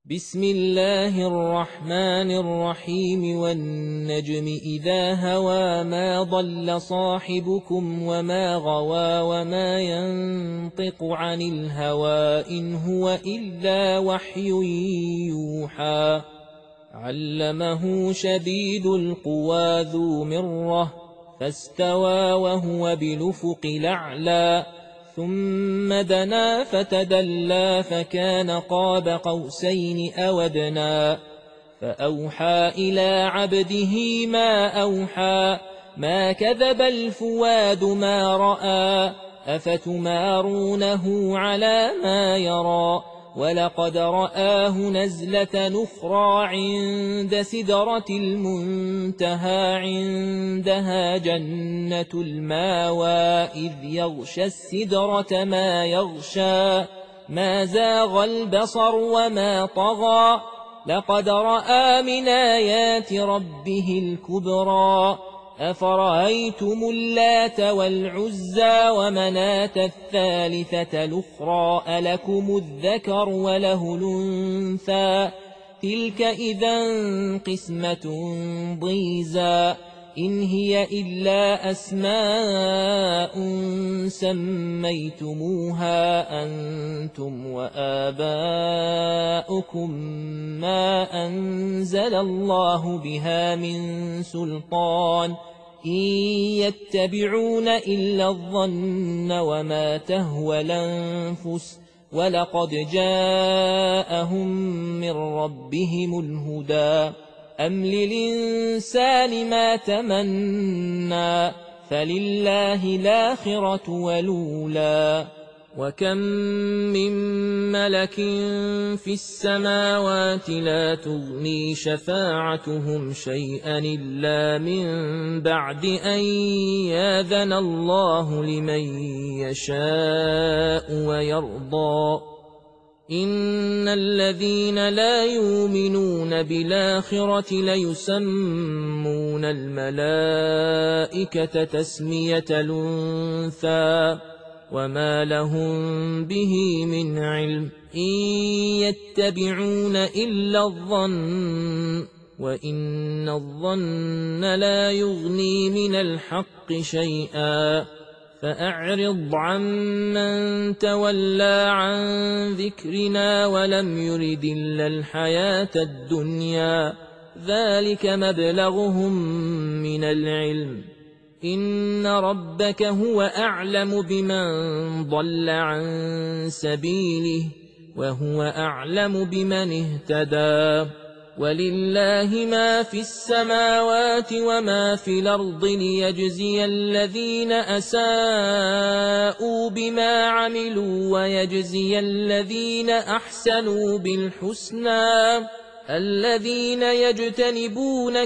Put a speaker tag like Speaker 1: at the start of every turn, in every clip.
Speaker 1: بسم الله الرحمن الرحيم والنجم إذا هوى ما ضل صاحبكم وما غوى وما ينطق عن الهوى إن هو إلا وحي يوحى علمه شديد القوى ذو مرة فاستوى وهو بالأفق الأعلى ثم دنا فتدلى فكان قاب قوسين أو أدنى فأوحى إلى عبده ما أوحى ما كذب الفؤاد ما رأى أفتمارونه على ما يرى ولقد رآه نزلة أخرى عند سدرة المنتهى عندها جنة الماوى إذ يغشى السدرة ما يغشى ما زاغ البصر وما طغى لقد رأى من آيات ربه الكبرى أفرأيتم اللات والعزى ومناة الثالثة الأخرى ألكم الذكر وله الأنثى تلك إذا قسمة ضيزى إن هي إلا أسماء سميتموها أنتم وآباؤكم ما أنزل الله بها من سلطان إن يتبعون إلا الظن وما تهوى الأنفس ولقد جاءهم من ربهم الهدى أم للإنسان ما تمنى فلله الآخرة والأولى وكم من ملك في السماوات لا تغني شفاعتهم شيئا إلا من بعد أن يأذن الله لمن يشاء ويرضى إن الذين لا يؤمنون بالآخرة ليسمون الملائكة تسمية الأنثى وما لهم به من علم إن يتبعون إلا الظن وإن الظن لا يغني من الحق شيئا فأعرض عمن تولى عن ذكرنا ولم يرد إلا الحياة الدنيا ذلك مبلغهم من العلم إن ربك هو أعلم بمن ضل عن سبيله وهو أعلم بمن اهتدى ولله ما في السماوات وما في الأرض ليجزي الذين أساءوا بما عملوا ويجزي الذين أحسنوا بالحسنى الذين يجتنبون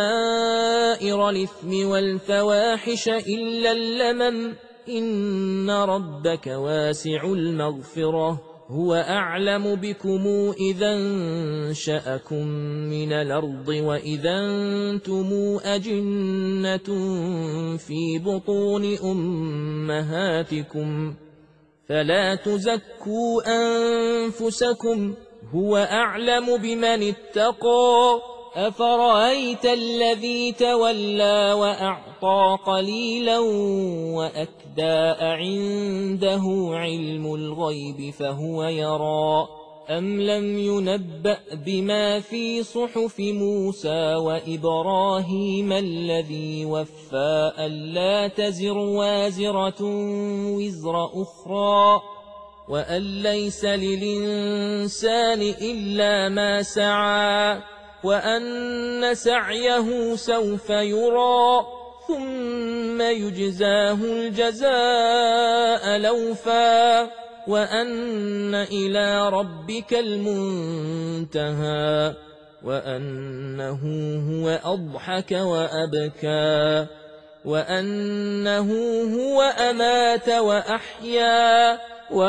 Speaker 1: كبائر الإثم والفواحش إلا اللمم إن ربك واسع المغفرة هو أعلم بكم إذا انشأكم من الأرض وإذا أنتم أجنة في بطون أمهاتكم فلا تزكوا أنفسكم هو أعلم بمن اتقى أفرأيت الذي تولى وأعطى قليلا وأكدى عنده علم الغيب فهو يرى أم لم ينبأ بما في صحف موسى وإبراهيم الذي وفى ألا تزر وازرة وزر أخرى وأن ليس للإنسان إلا ما سعى وأن سعيه سوف يرى ثم يجزاه الجزاء الأوفى وأن إلى ربك المنتهى وأنه هو أضحك وأبكى وأنه هو أمات وأحيا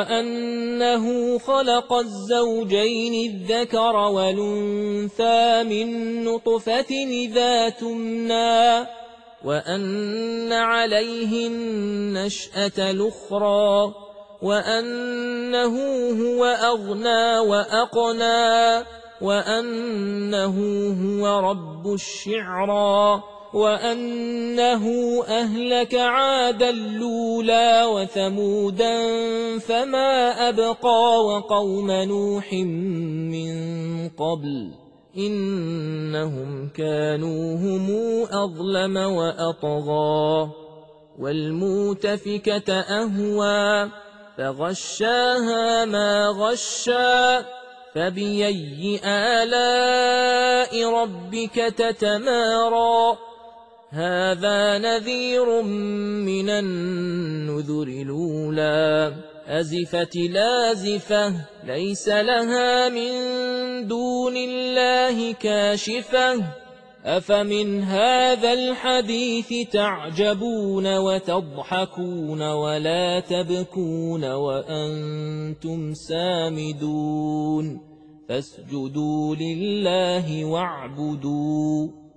Speaker 1: وأنه خلق الزوجين الذكر والأنثى من نطفة إذا تمنى وأن عليه النشأة الأخرى وأنه هو أغنى وأقنى وأنه هو رب الشعرى وأنه أهلك عادا الأولى وثمودا فما أبقى وقوم نوح من قبل إنهم كانوا هم أظلم وأطغى والمؤتفكة أهوى فغشاها ما غشى فبأي آلاء ربك تتمارى هذا نذير من النذر الأولى أزفت لازفة ليس لها من دون الله كاشفة أفمن هذا الحديث تعجبون وتضحكون ولا تبكون وأنتم سامدون فاسجدوا لله واعبدوا